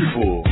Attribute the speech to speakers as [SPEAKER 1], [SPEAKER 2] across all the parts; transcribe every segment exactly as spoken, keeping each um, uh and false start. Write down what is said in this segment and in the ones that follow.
[SPEAKER 1] Desportivo.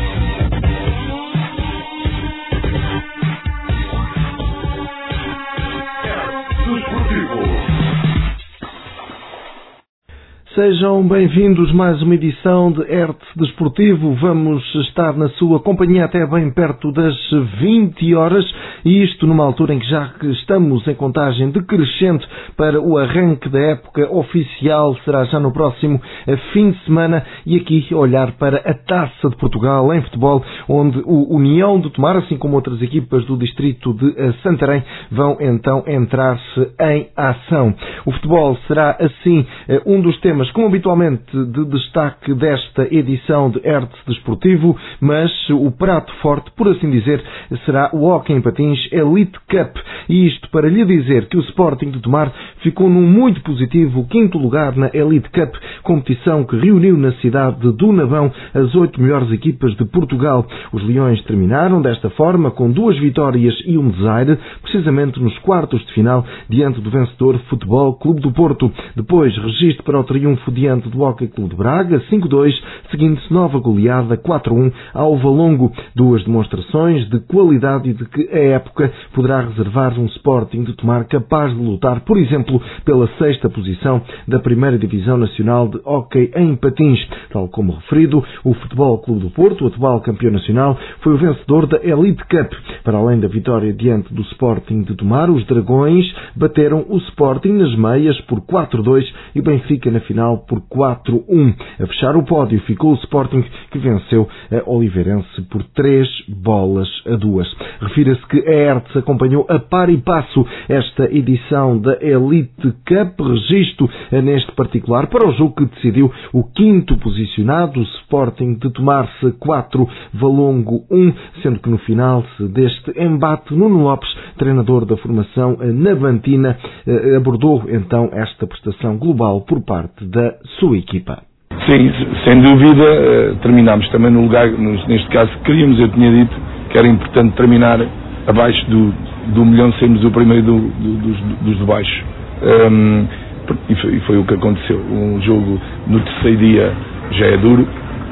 [SPEAKER 2] Sejam bem-vindos a mais uma edição de Hertz Desportivo. Vamos estar na sua companhia até bem perto das vinte horas, e isto numa altura em que já estamos em contagem decrescente para o arranque da época oficial, será já no próximo fim de semana, e aqui olhar para a Taça de Portugal em futebol, onde o União de Tomar, assim como outras equipas do distrito de Santarém, vão então entrar-se em ação. O futebol será assim um dos temas como habitualmente de destaque desta edição de Hertz Desportivo, mas o prato forte, por assim dizer, será o Hóquei em Patins Elite Cup, e isto para lhe dizer que o Sporting de Tomar ficou num muito positivo quinto lugar na Elite Cup, competição que reuniu na cidade do Navão as oito melhores equipas de Portugal. Os Leões terminaram desta forma com duas vitórias e um desaire, precisamente nos quartos de final, diante do vencedor Futebol Clube do Porto. Depois, registro para o triunfo diante do Hóquei Clube de Braga, cinco a dois, seguindo-se nova goleada quatro a um ao Valongo. Duas demonstrações de qualidade e de que a época poderá reservar um Sporting de Tomar capaz de lutar, por exemplo, pela sexta posição da primeira Divisão Nacional de Hóquei em Patins. Tal como referido, o Futebol Clube do Porto, o atual campeão nacional, foi o vencedor da Elite Cup. Para além da vitória diante do Sporting de Tomar, os Dragões bateram o Sporting nas meias por quatro a dois e o Benfica na final por quatro a um. A fechar o pódio ficou o Sporting, que venceu a Oliveirense por três bolas a duas. Refira-se que a Hertz acompanhou a par e passo esta edição da Elite Cup, registro neste particular para o jogo que decidiu o quinto posicionado, o Sporting de Tomar-se quatro, Valongo um, sendo que no final deste embate, Nuno Lopes, treinador da formação navantina, abordou então esta prestação global por parte da sua equipa.
[SPEAKER 3] Sim, sem dúvida, terminámos também no lugar, neste caso que queríamos. Eu tinha dito que era importante terminar abaixo do, do milhão, sermos o primeiro do, do, dos, dos de baixo. Um, e, foi, e foi o que aconteceu. Um jogo no terceiro dia já é duro.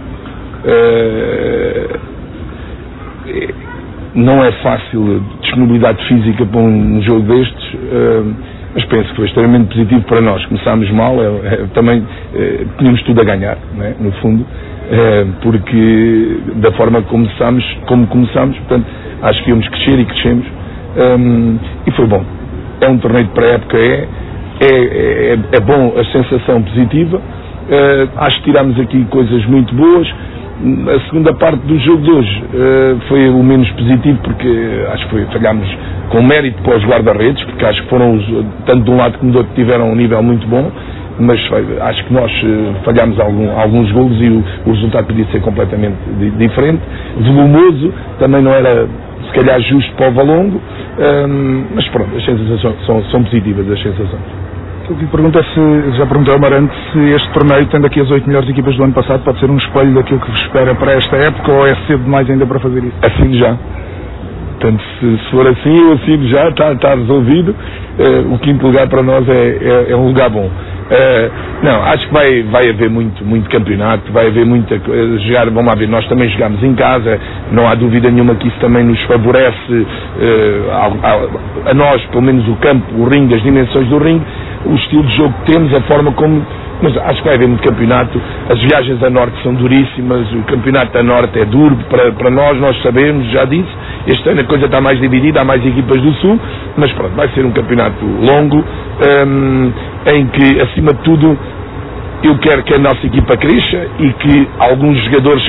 [SPEAKER 3] Uh, não é fácil disponibilidade física para um jogo destes. Uh, Mas penso que foi extremamente positivo para nós. Começámos mal, é, é, também é, tínhamos tudo a ganhar, né, no fundo, é, porque da forma que começámos, como começámos, portanto, acho que íamos crescer e crescemos, um, e foi bom. É um torneio de pré-época, é, é, é, é bom, a sensação positiva, é, acho que tirámos aqui coisas muito boas. A segunda parte do jogo de hoje uh, foi o menos positivo, porque acho que foi, falhámos com mérito para os guarda-redes, porque acho que foram, os, tanto de um lado como do outro, tiveram um nível muito bom, mas foi, acho que nós uh, falhámos algum, alguns golos e o, o resultado podia ser completamente di, diferente. Volumoso, também não era se calhar justo para o Valongo, um, mas pronto, as sensações são, são positivas, as sensações.
[SPEAKER 4] O que pergunta é se, já perguntei ao Marante, se este torneio, tendo aqui as oito melhores equipas do ano passado, pode ser um espelho daquilo que vos espera para esta época, ou é cedo demais ainda para fazer isso?
[SPEAKER 3] Assino já. Portanto, se, se for assim, eu assino já, está, está resolvido. Uh, o quinto lugar para nós é, é, é um lugar bom. Uh, não, acho que vai, vai haver muito, muito campeonato, vai haver muita coisa. Jogar, vamos lá ver, nós também jogamos em casa, não há dúvida nenhuma que isso também nos favorece, uh, a, a, a nós, pelo menos o campo, o ringue, as dimensões do ringue, o estilo de jogo que temos, a forma como. Mas acho que vai haver muito campeonato. As viagens a norte são duríssimas, o campeonato a norte é duro para, para nós, nós sabemos, já disse. Este ano a coisa está mais dividida, há mais equipas do sul, mas pronto, vai ser um campeonato longo, um, em que, acima de tudo, eu quero que a nossa equipa cresça e que alguns jogadores,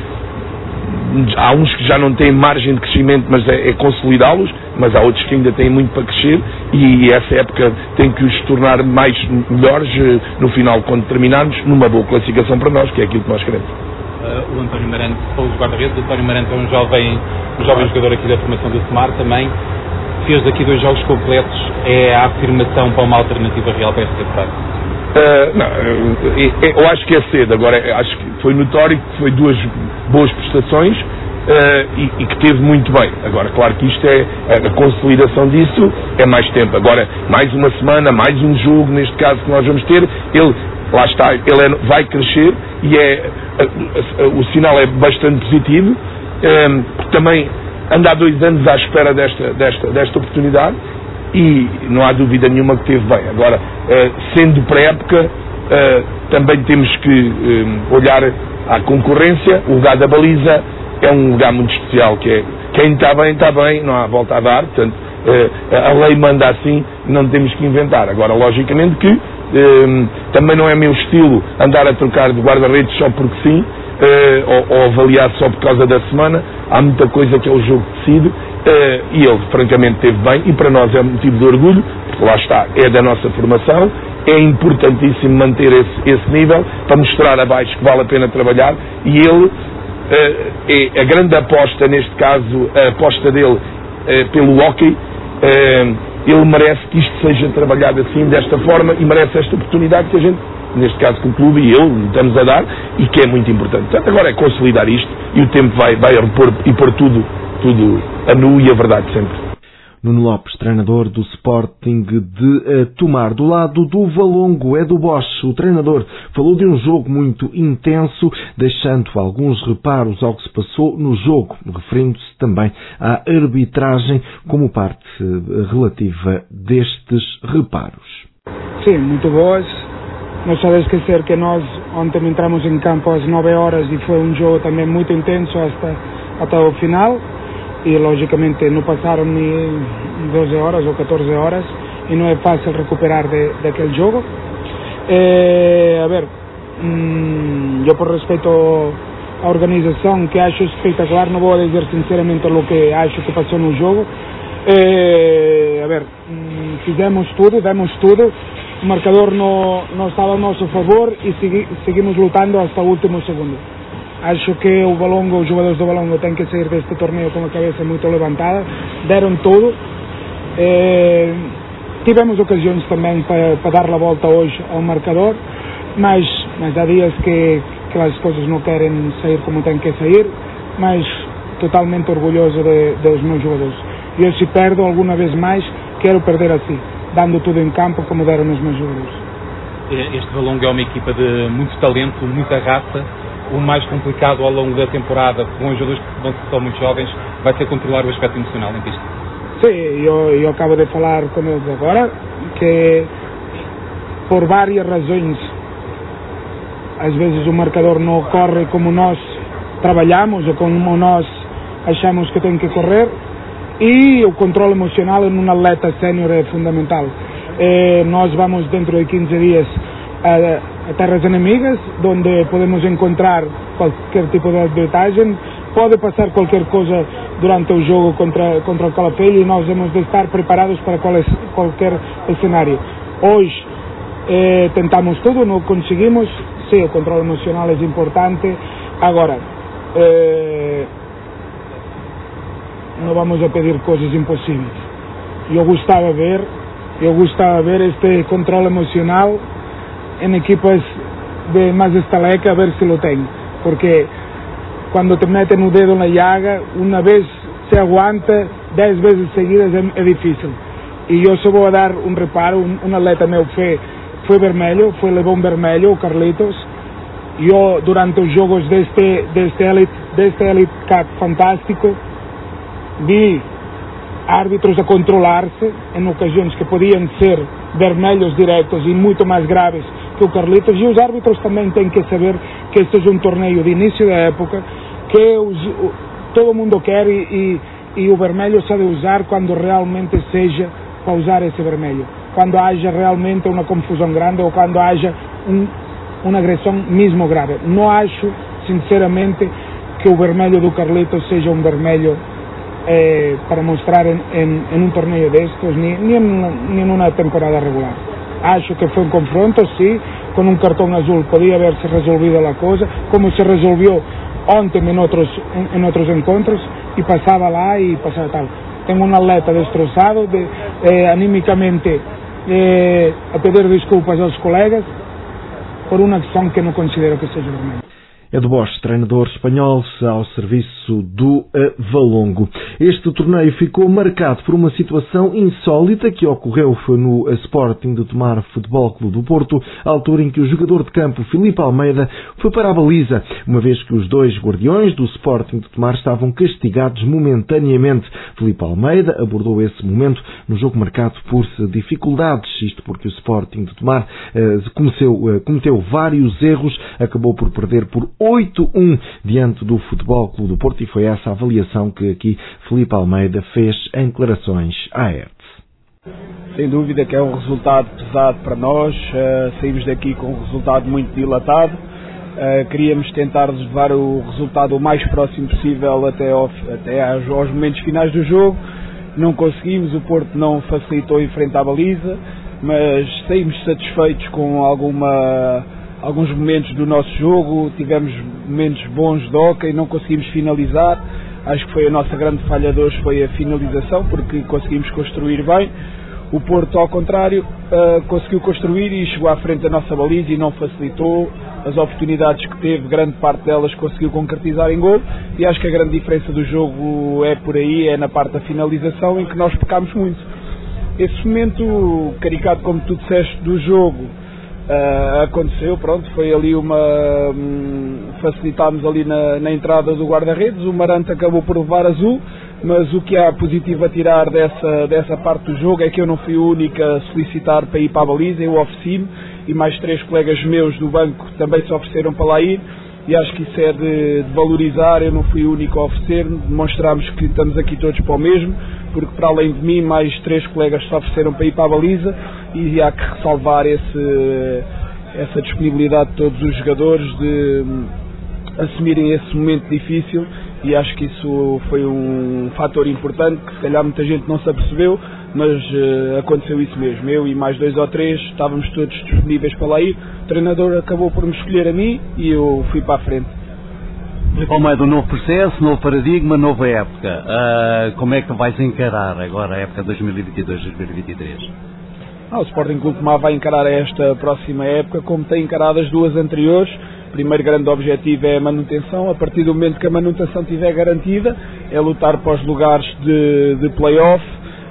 [SPEAKER 3] há uns que já não têm margem de crescimento, mas é, é consolidá-los, mas há outros que ainda têm muito para crescer, e essa época tem que os tornar mais melhores no final, quando terminarmos, numa boa classificação para nós, que é aquilo que nós queremos.
[SPEAKER 5] Uh, o António Marante, sou os guarda-redes. O António Marante é um jovem, um jovem jogador aqui da formação do Tomar também. Fez aqui dois jogos completos, é a afirmação para uma alternativa real para esta temporada?
[SPEAKER 3] Uh, não, eu, eu acho que é cedo. Agora, acho que foi notório que foi duas boas prestações, uh, e, e que teve muito bem. Agora, claro que isto é, a consolidação disso é mais tempo. Agora, mais uma semana, mais um jogo, neste caso, que nós vamos ter, ele lá está, ele é, vai crescer e é, o sinal é bastante positivo, porque também anda há dois anos à espera desta, desta, desta oportunidade e não há dúvida nenhuma que teve bem. Agora, sendo pré-época, também temos que olhar à concorrência. O lugar da baliza é um lugar muito especial, que é quem está bem, está bem, não há volta a dar, portanto, a lei manda assim, não temos que inventar. Agora, logicamente que eh, também não é meu estilo andar a trocar de guarda-redes só porque sim, eh, ou, ou avaliar só por causa da semana. Há muita coisa que é o jogo que decide, eh, e ele francamente teve bem, e para nós é motivo de orgulho, porque lá está, é da nossa formação, é importantíssimo manter esse, esse nível, para mostrar abaixo que vale a pena trabalhar, e ele eh, é a grande aposta, neste caso, a aposta dele eh, pelo hóquei. Ele merece que isto seja trabalhado assim, desta forma, e merece esta oportunidade que a gente, neste caso que o clube e eu, estamos a dar, e que é muito importante. Portanto, agora é consolidar isto, e o tempo vai, vai repor e pôr tudo, tudo a nu e a verdade sempre.
[SPEAKER 2] Nuno Lopes, treinador do Sporting de uh, Tomar. Do lado do Valongo, é do Bosch. O treinador falou de um jogo muito intenso, deixando alguns reparos ao que se passou no jogo, referindo-se também à arbitragem como parte uh, relativa destes reparos.
[SPEAKER 1] Sim, muito boas. Não só de esquecer que nós ontem entramos em campo às nove horas e foi um jogo também muito intenso até, até o final. E logicamente não passaram nem doze horas ou catorze horas e não é fácil recuperar de, daquele jogo. É, a ver, hum, eu por respeito à organização, que acho espetacular, não vou dizer sinceramente o que acho que passou no jogo. É, a ver, hum, fizemos tudo, demos tudo, o marcador não, não estava a nosso favor e segui, seguimos lutando até o último segundo. Acho que o Valongo, os jogadores do Valongo têm que sair deste torneio com a cabeça muito levantada, deram tudo. Eh, tivemos ocasiões também para, para dar a volta hoje ao marcador, mas, mas há dias que, que as coisas não querem sair como têm que sair, mas totalmente orgulhoso de, dos meus jogadores. E eu, se perdo alguma vez mais, quero perder assim, dando tudo em campo como deram os meus jogadores.
[SPEAKER 5] Este Valongo é uma equipa de muito talento, muita raça. O mais complicado ao longo da temporada, com os jogadores que são muito jovens, vai ser controlar o aspecto emocional em pista.
[SPEAKER 1] Sim, eu, eu acabo de falar com eles agora, que por várias razões, às vezes o marcador não corre como nós trabalhamos ou como nós achamos que tem que correr, e o controle emocional em um atleta sénior é fundamental. E nós vamos dentro de quinze dias a a terras inimigas, onde podemos encontrar qualquer tipo de arbitragem. Pode passar qualquer coisa durante o jogo contra, contra o Calafell e nós temos de estar preparados para qualquer cenário. Hoje eh, tentamos tudo, não conseguimos. Sim, o controle emocional é importante. Agora, eh, não vamos a pedir coisas impossíveis. Eu gostava de ver, eu gostava de ver este controle emocional em equipas de mais estaleca, a ver se lo tem, porque quando te metem o dedo na llaga, uma vez se aguanta, dez vezes seguidas é, é difícil. E eu só vou dar um reparo, um, um atleta meu foi, foi vermelho, foi levou um vermelho, o Carlitos, e eu durante os jogos deste, deste Elite, deste Elite Cup fantástico, vi árbitros a controlar-se em ocasiões que podiam ser vermelhos diretos e muito mais graves que o Carlitos, e os árbitros também têm que saber que este é um torneio de início da época, que os, todo mundo quer e, e, e o vermelho sabe usar quando realmente seja para usar esse vermelho, quando haja realmente uma confusão grande ou quando haja um, uma agressão mesmo grave. Não acho, sinceramente, que o vermelho do Carlitos seja um vermelho Eh, para mostrar en, en, en un torneo de estos, ni, ni, en, ni en una temporada regular. Acho que fue un confronto, sí, con un cartón azul podía haberse resolvido la cosa, como se resolvió ontem en otros, en, en otros encontros, y pasaba lá y pasaba tal. Tengo un atleta destrozado, de, eh, anímicamente, eh, a pedir desculpas aos colegas por uma ação que não considero que seja vermelha.
[SPEAKER 2] Edu Bosch, treinador espanhol ao serviço do Valongo. Este torneio ficou marcado por uma situação insólita que ocorreu no Sporting de Tomar Futebol Clube do Porto, à altura em que o jogador de campo Filipe Almeida foi para a baliza, uma vez que os dois guardiões do Sporting de Tomar estavam castigados momentaneamente. Filipe Almeida abordou esse momento no jogo marcado por dificuldades, isto porque o Sporting de Tomar eh, cometeu, eh, cometeu vários erros, acabou por perder por oito a um diante do Futebol Clube do Porto, e foi essa a avaliação que aqui Filipe Almeida fez em declarações à R T S.
[SPEAKER 6] Sem dúvida que é um resultado pesado para nós, uh, saímos daqui com um resultado muito dilatado, uh, queríamos tentar levar o resultado o mais próximo possível até, ao, até aos, aos momentos finais do jogo, não conseguimos, o Porto não facilitou em frente à baliza, mas saímos satisfeitos com alguma... alguns momentos do nosso jogo, tivemos momentos bons de hóquei, não conseguimos finalizar. Acho que foi a nossa grande falha de hoje, foi a finalização, porque conseguimos construir bem. O Porto, ao contrário, uh, conseguiu construir e chegou à frente da nossa baliza e não facilitou. As oportunidades que teve, grande parte delas conseguiu concretizar em gol, e acho que a grande diferença do jogo é por aí, é na parte da finalização, em que nós pecámos muito. Esse momento caricato, como tu disseste, do jogo, Uh, aconteceu, pronto, foi ali uma um, facilitámos ali na, na entrada do guarda-redes, o Marante acabou por levar azul, mas o que há positivo a tirar dessa, dessa parte do jogo é que eu não fui o único a solicitar para ir para a baliza, eu ofereci-me, e mais três colegas meus do banco também se ofereceram para lá ir, e acho que isso é de, de valorizar. Eu não fui o único a oferecer-me, demonstramos que estamos aqui todos para o mesmo, porque para além de mim mais três colegas se ofereceram para ir para a baliza, e há que ressalvar esse, essa disponibilidade de todos os jogadores de assumirem esse momento difícil, e acho que isso foi um fator importante que se calhar muita gente não se apercebeu, mas uh, aconteceu isso mesmo. Eu e mais dois ou três estávamos todos disponíveis para lá ir, o treinador acabou por me escolher a mim e eu fui para a frente.
[SPEAKER 7] Ao meio do novo processo, novo paradigma, nova época, uh, como é que vais encarar agora a época dois mil e vinte e dois dois mil e vinte e três?
[SPEAKER 6] Ah, o Sporting Clube Tomar vai encarar esta próxima época como tem encarado as duas anteriores. O primeiro grande objetivo é a manutenção. A partir do momento que a manutenção estiver garantida, é lutar para os lugares de, de play-off,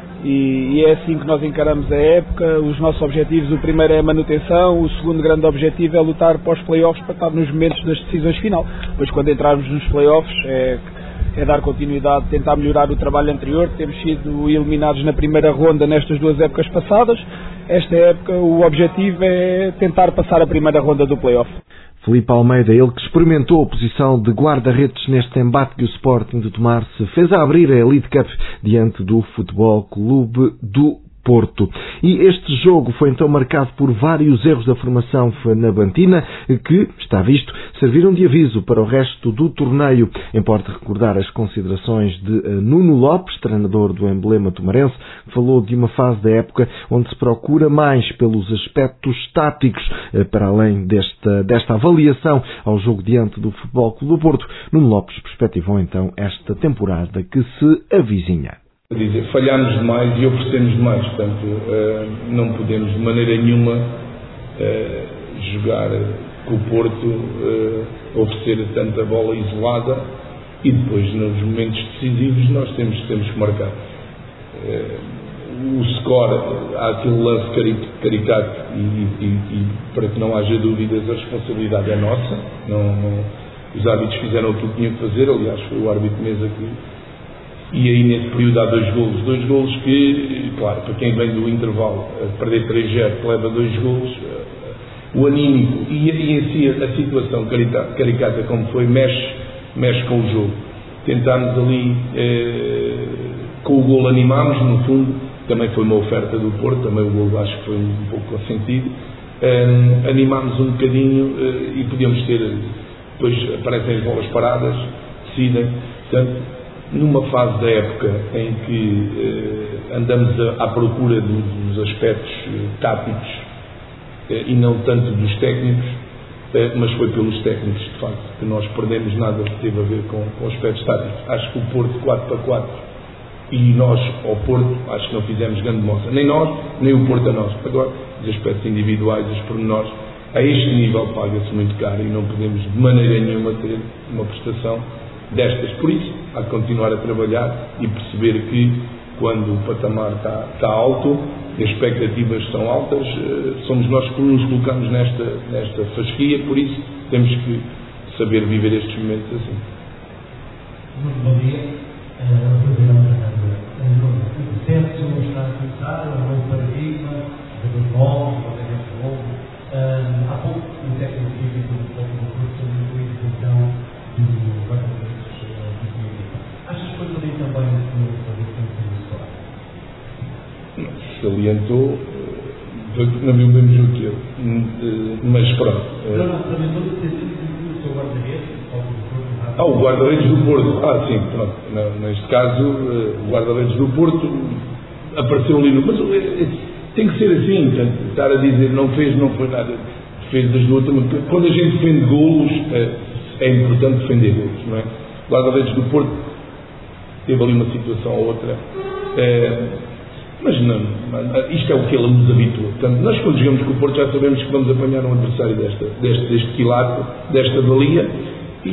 [SPEAKER 6] e, e é assim que nós encaramos a época. Os nossos objetivos, o primeiro é a manutenção, o segundo grande objetivo é lutar para os play-offs, para estar nos momentos das decisões final. Depois, quando entrarmos nos play-offs, é, é dar continuidade, tentar melhorar o trabalho anterior. Temos sido eliminados na primeira ronda nestas duas épocas passadas. Esta época o objetivo é tentar passar a primeira ronda do play-off.
[SPEAKER 2] Filipe Almeida, ele que experimentou a posição de guarda-redes neste embate que o Sporting de Tomar se fez a abrir a Elite Cup diante do Futebol Clube do Porto. E este jogo foi então marcado por vários erros da formação nabantina que, está visto, serviram de aviso para o resto do torneio. Importa recordar as considerações de Nuno Lopes, treinador do emblema tomarense, que falou de uma fase da época onde se procura mais pelos aspectos táticos, para além desta, desta avaliação ao jogo diante do Futebol Clube do Porto. Nuno Lopes perspectivou então esta temporada que se avizinha.
[SPEAKER 3] Dizer, falhamos demais e oferecemos demais, portanto uh, não podemos de maneira nenhuma uh, jogar com o Porto, uh, oferecer tanta bola isolada, e depois nos momentos decisivos nós temos, temos que marcar. Uh, o score, há aquele lance caricato e, e, e para que não haja dúvidas, a responsabilidade é nossa, não, não, os árbitros fizeram o que tinham que fazer, aliás foi o árbitro de mesa que. E aí nesse período há dois golos, dois golos que, claro, para quem vem do intervalo, perder três a zero, leva dois golos, o anímico e, e em si a situação caricata, caricata como foi, mexe, mexe com o jogo. Tentámos ali, eh, com o golo animámos, no fundo, também foi uma oferta do Porto, também o golo acho que foi um pouco assentido, eh, animámos um bocadinho eh, e podíamos ter, depois aparecem as bolas paradas, decidem, portanto, numa fase da época em que eh, andamos a, à procura do, dos aspectos eh, táticos eh, e não tanto dos técnicos, eh, mas foi pelos técnicos, de facto, que nós perdemos. Nada que teve a ver com, com aspectos táticos. Acho que o Porto quatro para quatro e nós ao Porto, acho que não fizemos grande moça. Nem nós, nem o Porto a nós. Agora, os aspectos individuais, os pormenores, a este nível paga-se muito caro e não podemos de maneira nenhuma ter uma prestação destas. Por isso, há que continuar a trabalhar e perceber que quando o patamar está, está alto, as expectativas são altas, somos nós que nos colocamos nesta, nesta fasquia, por isso temos que saber viver estes momentos assim.
[SPEAKER 8] Muito bom dia. O processo está a começar, um novo paradigma, jogadores novos, jogadores novos. Há pouco, o técnico físico do Futebol do Porto sobre a evolução do guarda-redes do Comunidade. Achas que foi ali também esse novo paradigma que se
[SPEAKER 3] salientou, não viu o mesmo jogo que eu, mas pronto.
[SPEAKER 8] Não, não, salientou de ter sido o seu guarda-redes.
[SPEAKER 3] Ah, o guarda-redes do Porto. Ah, sim, pronto. Não, neste caso, o guarda-redes do Porto apareceu ali no... Mas tem que ser assim, portanto, estar a dizer não fez, não foi nada. Fez das duas. Quando a gente defende golos, é, é importante defender golos, não é? O guarda-redes do Porto teve ali uma situação ou outra. É, mas não, isto é o que ele nos habitua. Portanto, nós quando jogamos com o Porto já sabemos que vamos apanhar um adversário desta, deste, deste quilate, desta valia, e,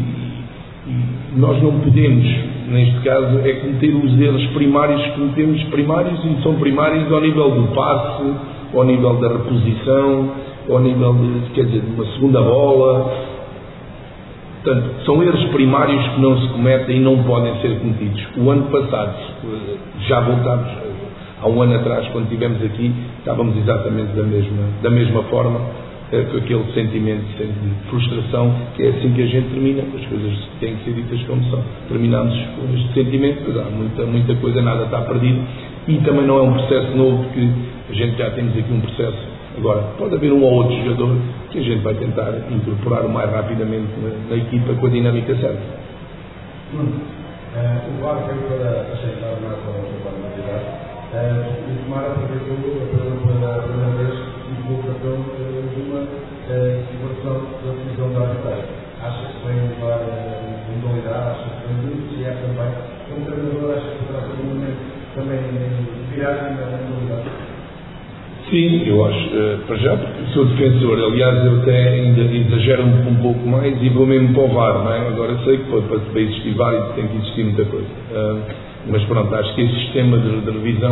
[SPEAKER 3] e nós não podemos, neste caso, é cometer os erros primários que cometemos, primários e são primários ao nível do passe, ao nível da reposição, ao nível de, quer dizer, de uma segunda bola. Portanto, são erros primários que não se cometem e não podem ser cometidos. O ano passado, já voltámos, há um ano atrás, quando estivemos aqui, estávamos exatamente da mesma, da mesma forma, com aquele sentimento de frustração, que é assim que a gente termina, as coisas têm que ser ditas como são. Terminamos com este sentimento, mas há muita, muita coisa, nada está perdido, e também não é um processo novo, porque a gente já temos aqui um processo. Agora, pode haver um ou outro jogador que a gente vai tentar incorporar o mais rapidamente na, na equipa com a dinâmica certa.
[SPEAKER 9] Hum. Uh, o V A R veio para aceitar mais a sua normalidade. O Tomar aproveitou pela primeira vez e colocou o cartão de uma situação da decisão da arbitragem. Acha que vem levar a modalidade? Acha que vem muito? Se é também, como treinador, acha que poderá ser um momento também virar na modalidade?
[SPEAKER 3] Sim, eu acho, uh, para já, porque sou defensor, aliás, eu até ainda exagero um, um pouco mais e vou mesmo para o V A R, não é? Agora sei que para, para existir V A R tem que existir muita coisa. Uh, mas pronto, acho que esse sistema de, de revisão,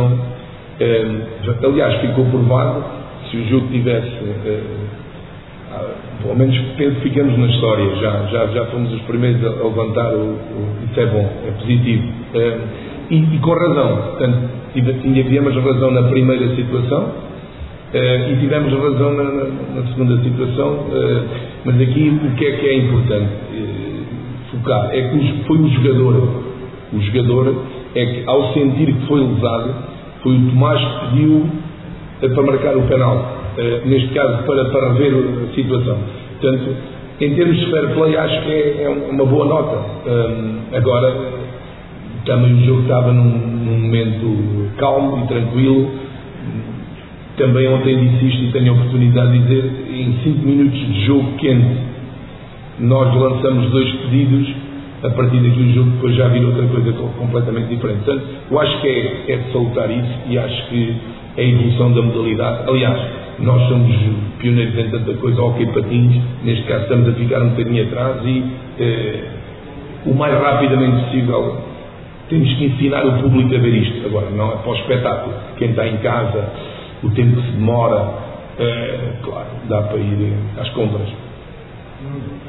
[SPEAKER 3] uh, aliás, ficou provado, se o jogo tivesse, uh, uh, pelo menos penso que ficamos na história, já, já, já fomos os primeiros a, a levantar, o, o, isso é bom, é positivo. Uh, e, e com razão, portanto, tivemos razão na primeira situação, Uh, e tivemos razão na, na, na segunda situação, uh, mas aqui o que é que é importante uh, focar é que foi o jogador, o jogador é que ao sentir que foi lesado, foi o Tomás que pediu uh, para marcar o penal, uh, neste caso para, para rever a situação. Portanto, em termos de fair play, acho que é, é uma boa nota. Um, agora, também o jogo estava num, num momento calmo e tranquilo. Também ontem disse isto e tenho a oportunidade de dizer, em cinco minutos de jogo quente, nós lançamos dois pedidos, a partir daqui o jogo depois já vira outra coisa completamente diferente. Portanto, eu acho que é, é de salutar isso e acho que é a evolução da modalidade. Aliás, nós somos pioneiros em tanta coisa, hóquei patins, neste caso estamos a ficar um bocadinho atrás e eh, o mais rapidamente possível temos que ensinar o público a ver isto. Agora, não é para o espetáculo. Quem está em casa, o tempo que se demora, é, claro, dá para ir às compras.
[SPEAKER 8] Uh,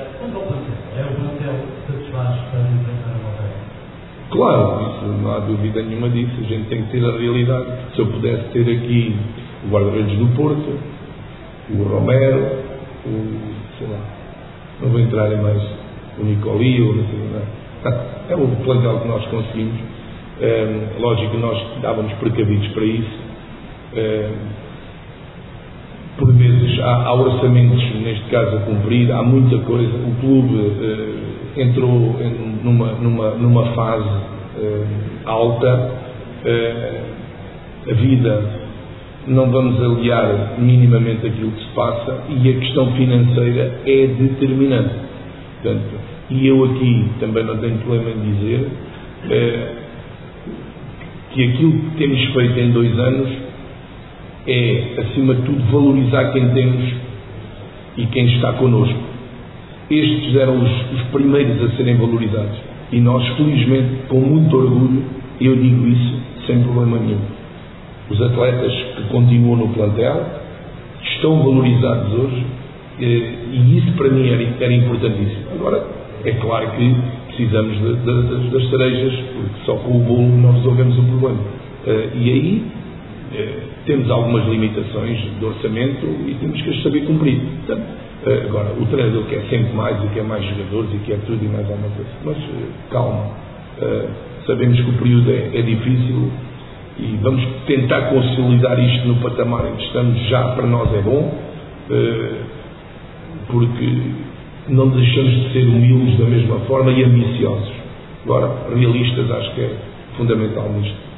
[SPEAKER 8] é o plantel que satisfaz para enfrentar a Malta?
[SPEAKER 3] Claro, isso, não há dúvida nenhuma disso. A gente tem que ter a realidade. Se eu pudesse ter aqui o guarda-redes do Porto, o Romero, o, sei lá, não vou entrar em mais, o Nicoli, ou não sei, não é? É o plantel que nós conseguimos. É, lógico que nós estávamos precavidos para isso. Uh, por vezes há, há orçamentos, neste caso a cumprir, há muita coisa. O clube uh, entrou em, numa, numa, numa fase uh, alta, uh, a vida, não vamos aliar minimamente aquilo que se passa e a questão financeira é determinante. Portanto, e eu aqui também não tenho problema em dizer uh, que aquilo que temos feito em dois anos é, acima de tudo, valorizar quem temos e quem está connosco. Estes eram os, os primeiros a serem valorizados e nós, felizmente, com muito orgulho, eu digo isso sem problema nenhum. Os atletas que continuam no plantel estão valorizados hoje e isso para mim era, era importantíssimo. Agora, é claro que precisamos de, de, de, das cerejas, porque só com o bolo nós resolvemos o problema. E aí temos algumas limitações de orçamento e temos que as saber cumprir. Portanto, agora, o treinador quer sempre mais e quer mais jogadores e quer tudo e mais alguma coisa. Mas calma, sabemos que o período é, é difícil e vamos tentar consolidar isto no patamar em que estamos. Já para nós é bom, porque não deixamos de ser humildes da mesma forma e ambiciosos. Agora, realistas, acho que é fundamental nisto.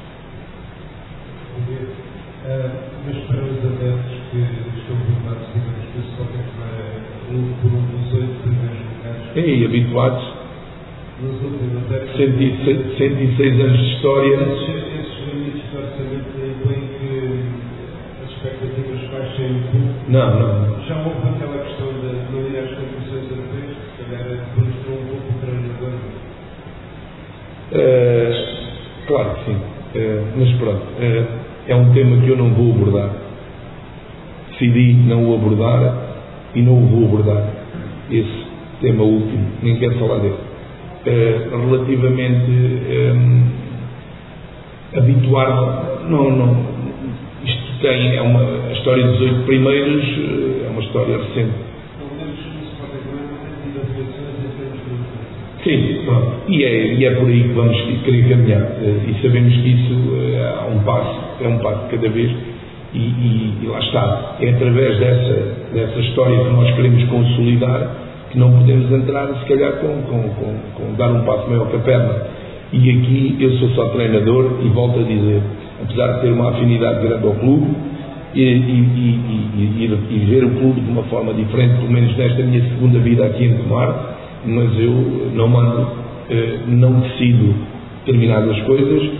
[SPEAKER 9] Uh, mas para os adeptos que estão habituados, digamos que só tem que vai um por um dos oito primeiros lugares.
[SPEAKER 3] E habituados.
[SPEAKER 9] Nos últimos anos.
[SPEAKER 3] cento e seis anos de história.
[SPEAKER 9] Esses limites de orçamento impõem que as expectativas baixem um pouco.
[SPEAKER 3] Não, não, não.
[SPEAKER 9] Já houve aquela questão de não ir às competições europeias, se calhar frustrou um pouco o treinador.
[SPEAKER 3] Uh, claro que sim. Uh, mas pronto. Uh, É um tema que eu não vou abordar. Decidi não o abordar e não o vou abordar. Esse tema último, nem quero falar dele. Uh, relativamente um, habituar, não, não. Isto tem, é uma, a história dos oito primeiros é uma história recente. Sim, pronto. E é, e é por aí que vamos querer caminhar. E sabemos que isso é um passo, é um passo de cada vez. E, e, e lá está. É através dessa, dessa história que nós queremos consolidar que não podemos entrar, se calhar, com, com, com, com dar um passo maior que a perna. E aqui eu sou só treinador e volto a dizer, apesar de ter uma afinidade grande ao clube e, e, e, e, e ver o clube de uma forma diferente, pelo menos nesta minha segunda vida aqui em Tomar, mas eu não mando, não decido determinadas coisas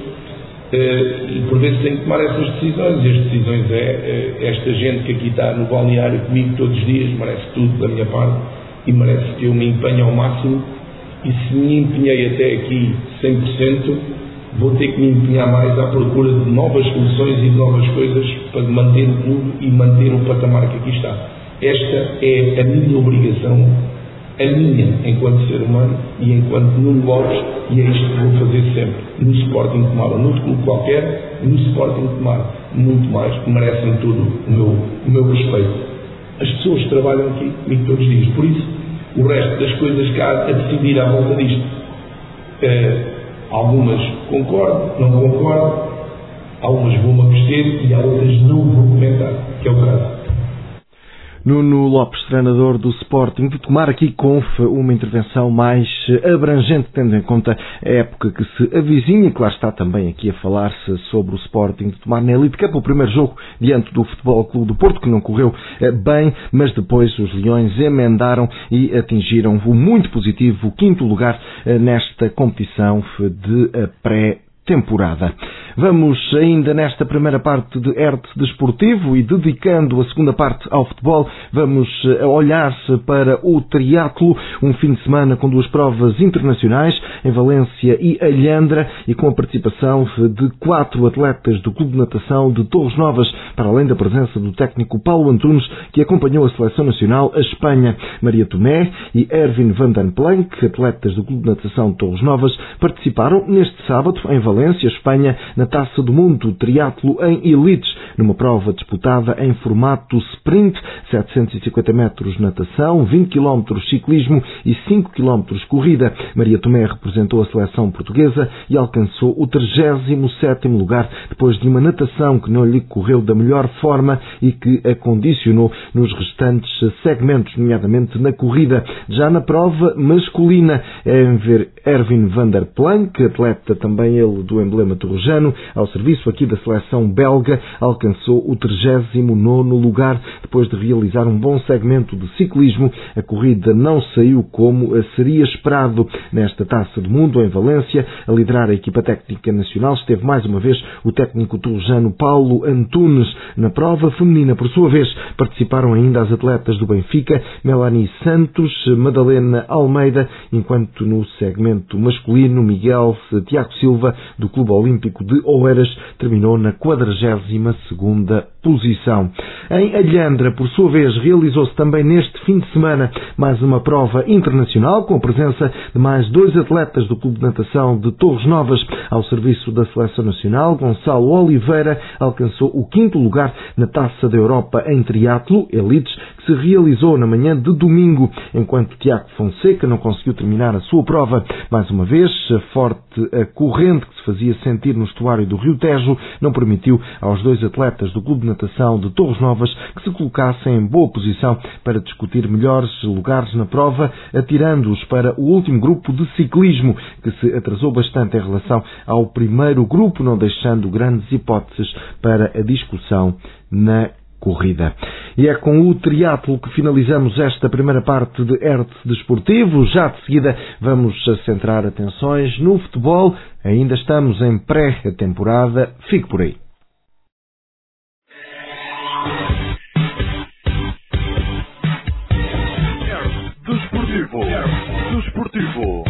[SPEAKER 3] e por vezes tenho que tomar essas decisões, e as decisões é, esta gente que aqui está no balneário comigo todos os dias merece tudo da minha parte e merece que eu me empenhe ao máximo, e se me empenhei até aqui cem por cento, vou ter que me empenhar mais à procura de novas soluções e de novas coisas para manter o clube e manter o patamar que aqui está. Esta é a minha obrigação, a minha, enquanto ser humano e enquanto Nuno Lopes, e é isto que vou fazer sempre, no Sporting Tomar, ou noutro clube qualquer, no Sporting Tomar, muito mais, que merecem todo o meu, o meu respeito. As pessoas que trabalham aqui comigo todos os dias, por isso, o resto das coisas que há a decidir à volta disto, é, algumas concordo, não concordo, algumas vou-me abster e há outras não vou comentar, que é o caso.
[SPEAKER 2] Nuno Lopes, treinador do Sporting de Tomar, aqui com uma intervenção mais abrangente, tendo em conta a época que se avizinha, e que lá está também aqui a falar-se sobre o Sporting de Tomar na Elite Cup, o primeiro jogo diante do Futebol Clube do Porto, que não correu bem, mas depois os Leões emendaram e atingiram o muito positivo o quinto lugar nesta competição de pré temporada. Vamos ainda nesta primeira parte de R T Desportivo e dedicando a segunda parte ao futebol, vamos olhar-se para o triatlo, um fim de semana com duas provas internacionais em Valência e Alhandra e com a participação de quatro atletas do Clube de Natação de Torres Novas, para além da presença do técnico Paulo Antunes, que acompanhou a seleção nacional a Espanha. Maria Tomé e Erwin van den Planck, atletas do Clube de Natação de Torres Novas, participaram neste sábado em Valência, Espanha, na Taça do Mundo triatlo em elites, numa prova disputada em formato sprint, setecentos e cinquenta metros natação, vinte quilómetros ciclismo e cinco quilómetros corrida. Maria Tomé representou a seleção portuguesa e alcançou o trigésimo sétimo lugar, depois de uma natação que não lhe correu da melhor forma e que a condicionou nos restantes segmentos, nomeadamente na corrida. Já na prova masculina, é em ver Erwin van der Planck, atleta também ele do emblema torrejano, ao serviço aqui da seleção belga, alcançou o trigésimo nono lugar. Depois de realizar um bom segmento de ciclismo, a corrida não saiu como seria esperado. Nesta Taça do Mundo, em Valência, a liderar a equipa técnica nacional, esteve mais uma vez o técnico torrejano Paulo Antunes. Na prova feminina, por sua vez, participaram ainda as atletas do Benfica, Melanie Santos, Madalena Almeida, enquanto no segmento masculino, Miguel Tiago Silva, do Clube Olímpico de Oeiras, terminou na quadragésima segunda posição. Em Alhandra, por sua vez, realizou-se também neste fim de semana mais uma prova internacional, com a presença de mais dois atletas do Clube de Natação de Torres Novas. Ao serviço da Seleção Nacional, Gonçalo Oliveira alcançou o quinto lugar na Taça da Europa em triatlo elites, que se realizou na manhã de domingo, enquanto Tiago Fonseca não conseguiu terminar a sua prova. Mais uma vez, a forte a corrente que se fazia sentir no estuário do Rio Tejo não permitiu aos dois atletas do Clube de Natação de Torres Novas que se colocassem em boa posição para discutir melhores lugares na prova, atirando-os para o último grupo de ciclismo, que se atrasou bastante em relação ao primeiro grupo, não deixando grandes hipóteses para a discussão na corrida. E é com o triatlo que finalizamos esta primeira parte de R T Desportivo. Já de seguida vamos centrar atenções no futebol. Ainda estamos em pré-temporada. Fique por aí.
[SPEAKER 10] Desportivo. Desportivo.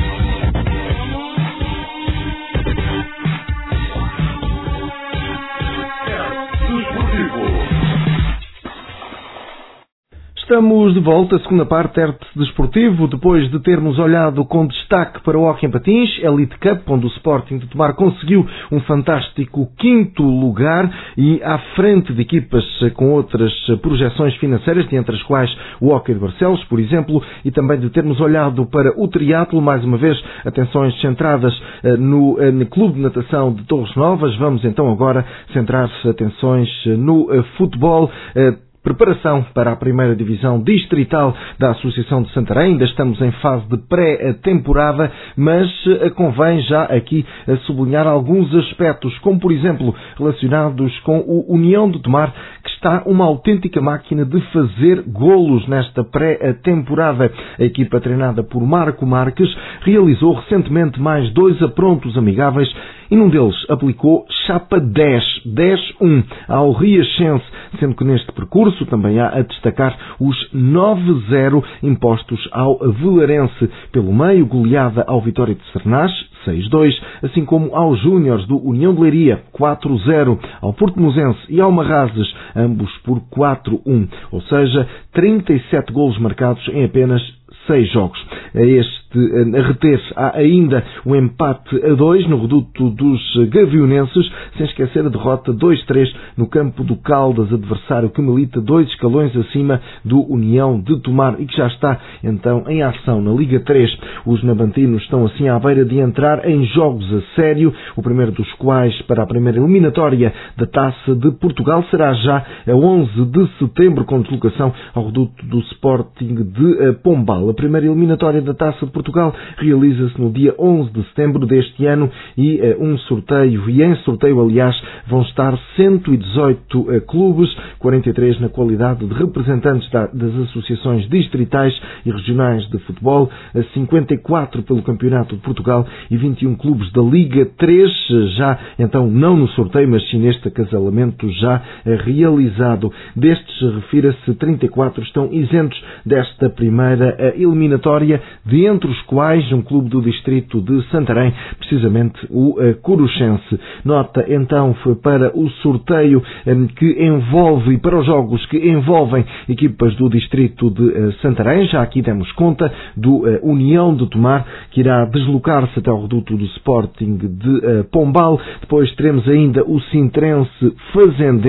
[SPEAKER 2] Estamos de volta, a segunda parte R T Desportivo, depois de termos olhado com destaque para o Hóquei em Patins, Elite Cup, onde o Sporting de Tomar conseguiu um fantástico quinto lugar e à frente de equipas com outras projeções financeiras, entre as quais o Hóquei de Barcelos, por exemplo, e também de termos olhado para o triatlo, mais uma vez, atenções centradas no, no Clube de Natação de Torres Novas. Vamos então agora centrar-se atenções no futebol. Preparação para a primeira divisão distrital da Associação de Santarém. Ainda estamos em fase de pré-temporada, mas convém já aqui sublinhar alguns aspectos, como por exemplo relacionados com o União de Tomar, que está uma autêntica máquina de fazer golos nesta pré-temporada. A equipa treinada por Marco Marques realizou recentemente mais dois aprontos amigáveis e num deles aplicou chapa dez, dez um ao Riachense, sendo que neste percurso também há a destacar os nove zero impostos ao Velarense. Pelo meio, goleada ao Vitória de Sernás, seis dois, assim como aos Júniores do União de Leiria, quatro zero, ao Portemozense e ao Marrazes, ambos por quatro um, ou seja, trinta e sete golos marcados em apenas seis jogos. A este a reter há ainda um empate a dois no reduto dos gavionenses, sem esquecer a derrota dois três no campo do Caldas, adversário que milita dois escalões acima do União de Tomar e que já está então em ação na Liga três. Os nabantinos estão assim à beira de entrar em jogos a sério, o primeiro dos quais para a primeira eliminatória da Taça de Portugal será já a onze de setembro, com deslocação ao reduto do Sporting de Pombal. A primeira eliminatória da Taça de Portugal realiza-se no dia onze de setembro deste ano e uh, um sorteio, e em sorteio, aliás, vão estar cento e dezoito uh, clubes, quarenta e três na qualidade de representantes da, das associações distritais e regionais de futebol, uh, cinquenta e quatro pelo Campeonato de Portugal e vinte e um clubes da Liga três, uh, já então não no sorteio, mas sim neste acasalamento já uh, realizado. Destes, uh, refira-se, trinta e quatro estão isentos desta primeira uh, eliminatória, de entre os quais um clube do distrito de Santarém, precisamente o uh, Coruchense. Nota então foi para o sorteio um, que envolve, e para os jogos que envolvem equipas do distrito de uh, Santarém. Já aqui demos conta do uh, União de Tomar, que irá deslocar-se até ao reduto do Sporting de uh, Pombal. Depois teremos ainda o Sintrense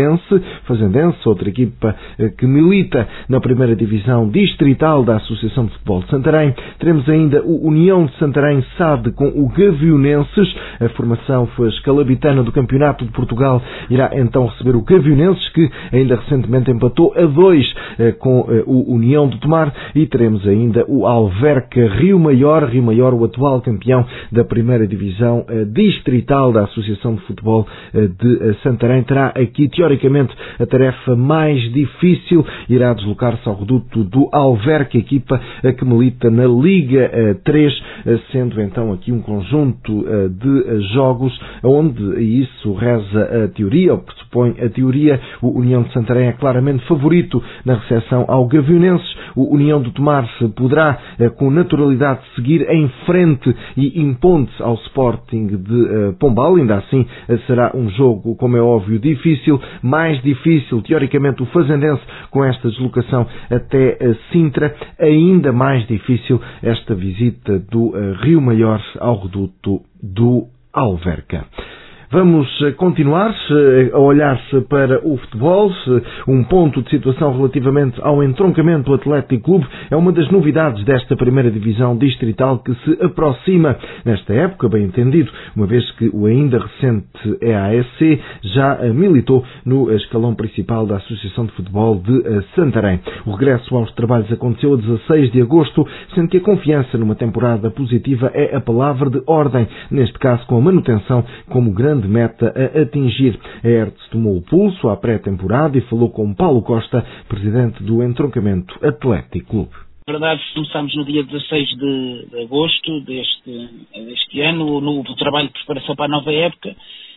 [SPEAKER 2] Fazendense, Fazendense, outra equipa uh, que milita na primeira divisão distrital da Associação de de Futebol de Santarém. Teremos ainda o União de Santarém S A D com o Gavionenses. A formação foi escalabitana do Campeonato de Portugal. Irá então receber o Gavionenses, que ainda recentemente empatou a dois eh, com eh, o União de Tomar. E teremos ainda o Alverca Rio Maior. Rio Maior, o atual campeão da primeira divisão eh, distrital da Associação de Futebol eh, de eh, Santarém. Terá aqui, teoricamente, a tarefa mais difícil. Irá deslocar-se ao reduto do Alverca, equipa eh, que milita na Liga eh, três, eh, sendo então aqui um conjunto eh, de eh, jogos onde, e isso reza a teoria, ou pressupõe a teoria, o União de Santarém é claramente favorito na recepção ao Gavionenses. O União de Tomar poderá, eh, com naturalidade, seguir em frente e impondo-se ao Sporting de eh, Pombal. Ainda assim, eh, será um jogo, como é óbvio, difícil, mais difícil, teoricamente, o Fazendense com esta deslocação até eh, Sintra, ainda mais difícil esta visita do eh, Rio Maior ao reduto do Alverca. Vamos continuar a olhar-se para o futebol. Um ponto de situação relativamente ao entroncamento do Atlético Clube é uma das novidades desta primeira divisão distrital que se aproxima nesta época, bem entendido, uma vez que o ainda recente E A S C já militou no escalão principal da Associação de Futebol de Santarém. O regresso aos trabalhos aconteceu a dezasseis de agosto, sendo que a confiança numa temporada positiva é a palavra de ordem, neste caso com a manutenção como grande meta a atingir. A Hertz tomou o pulso à pré-temporada e falou com Paulo Costa, presidente do Entroncamento Atlético Clube.
[SPEAKER 11] Na verdade, começamos no dia dezasseis de agosto deste, deste ano, o novo trabalho de preparação para a nova época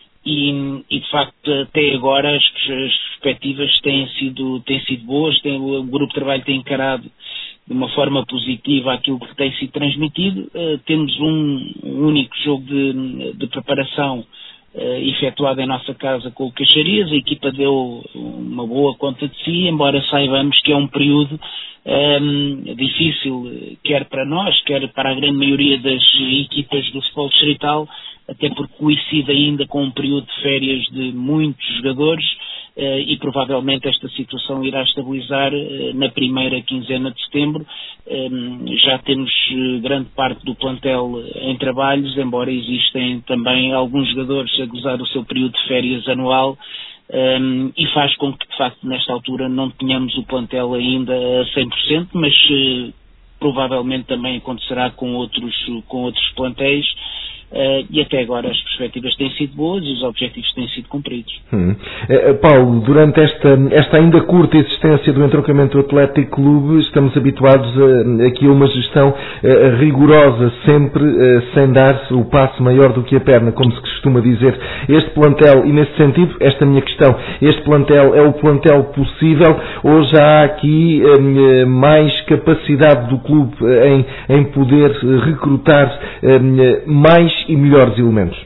[SPEAKER 11] e, e de facto, até agora as, as perspectivas têm sido, têm sido boas, tem, o grupo de trabalho tem encarado de uma forma positiva aquilo que tem sido transmitido. Uh, temos um, um único jogo de, de preparação Uh, efetuado em nossa casa com o Caxarias. A equipa deu uma boa conta de si, embora saibamos que é um período um, difícil, quer para nós, quer para a grande maioria das equipas do futebol distrital, até porque coincide ainda com um período de férias de muitos jogadores uh, e provavelmente esta situação irá estabilizar uh, na primeira quinzena de setembro. Um, já temos uh, grande parte do plantel em trabalhos, embora existem também alguns jogadores a gozar o seu período de férias anual, um, e faz com que de facto nesta altura não tenhamos o plantel ainda a cem por cento, mas uh, provavelmente também acontecerá com outros, com outros plantéis. Uh, e até agora as perspectivas têm sido boas e os objetivos têm sido cumpridos. Hum.
[SPEAKER 2] Uh, Paulo, durante esta, esta ainda curta existência do Entroncamento Atlético Clube, estamos habituados a, aqui a uma gestão uh, rigorosa, sempre uh, sem dar o passo maior do que a perna, como se costuma dizer. Este plantel, e nesse sentido, esta minha questão, este plantel é o plantel possível ou já há aqui um, mais capacidade do clube em, em poder recrutar um, mais e melhores elementos?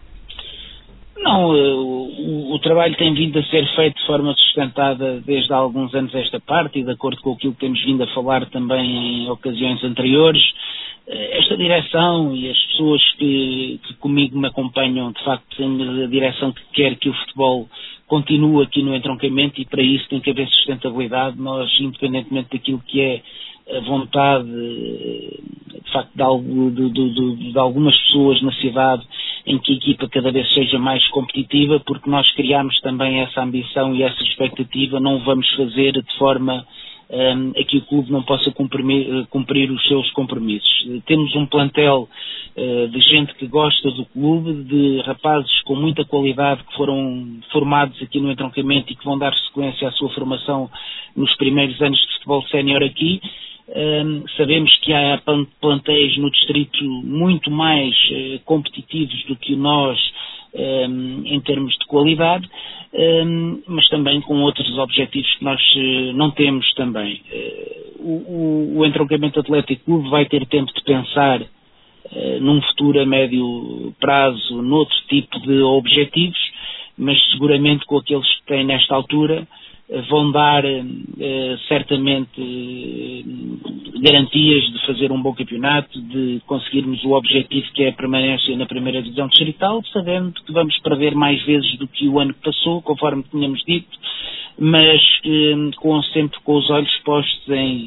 [SPEAKER 11] Não, o, o trabalho tem vindo a ser feito de forma sustentada desde há alguns anos esta parte e de acordo com aquilo que temos vindo a falar também em ocasiões anteriores. Esta direção e as pessoas que, que comigo me acompanham, de facto, têm a direção que quer que o futebol continue aqui no entroncamento e para isso tem que haver sustentabilidade. Nós, independentemente daquilo que é a vontade, de facto, de, de, de, de algumas pessoas na cidade em que a equipa cada vez seja mais competitiva, porque nós criámos também essa ambição e essa expectativa, não vamos fazer de forma um, a que o clube não possa cumprir, cumprir os seus compromissos. Temos um plantel uh, de gente que gosta do clube, de rapazes com muita qualidade que foram formados aqui no entroncamento e que vão dar sequência à sua formação nos primeiros anos de futebol sénior aqui. Um, sabemos que há plantéis no distrito muito mais uh, competitivos do que nós um, em termos de qualidade, um, mas também com outros objetivos que nós uh, não temos também. Uh, o, o, o Entroncamento Atlético Clube vai ter tempo de pensar uh, num futuro a médio prazo, noutro tipo de objetivos, mas seguramente com aqueles que têm nesta altura vão dar eh, certamente eh, garantias de fazer um bom campeonato, de conseguirmos o objetivo que é a permanência na primeira divisão distrital, sabendo que vamos perder mais vezes do que o ano que passou, conforme tínhamos dito, mas eh, com, sempre com os olhos postos em,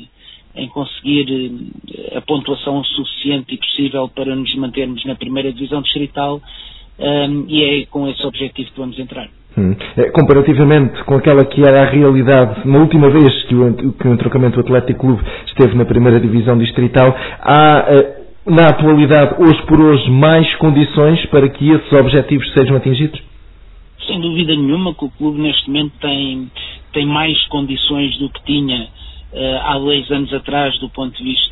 [SPEAKER 11] em conseguir a pontuação suficiente e possível para nos mantermos na primeira divisão distrital, um, e é com esse objetivo que vamos entrar.
[SPEAKER 2] Hum. Comparativamente com aquela que era a realidade na última vez que o, que o Entroncamento Atlético Clube esteve na primeira divisão distrital, há na atualidade, hoje por hoje, mais condições para que esses objetivos sejam atingidos?
[SPEAKER 11] Sem dúvida nenhuma que o clube neste momento tem, tem mais condições do que tinha uh, há dois anos atrás, do ponto de vista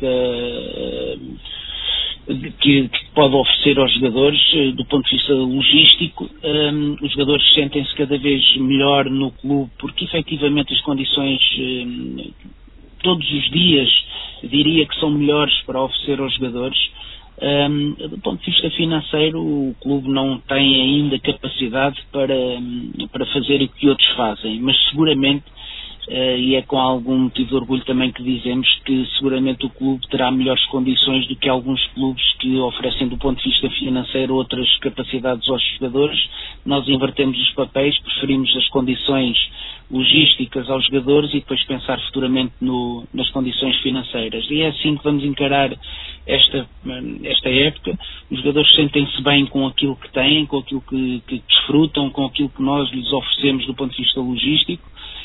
[SPEAKER 11] uh, que, que pode oferecer aos jogadores, uh, do ponto de vista logístico. Um, os jogadores sentem-se cada vez melhor no clube, porque efetivamente as condições uh, todos os dias diria que são melhores para oferecer aos jogadores. Um, do ponto de vista financeiro, o clube não tem ainda capacidade para, para fazer o que outros fazem, mas seguramente, uh, e é com algum motivo de orgulho também que dizemos que seguramente o clube terá melhores condições do que alguns clubes que oferecem do ponto de vista financeiro outras capacidades aos jogadores. Nós invertemos os papéis, preferimos as condições logísticas aos jogadores e depois pensar futuramente no, nas condições financeiras. E é assim que vamos encarar esta, esta época. Os jogadores sentem-se bem com aquilo que têm, com aquilo que, que desfrutam, com aquilo que nós lhes oferecemos do ponto de vista logístico.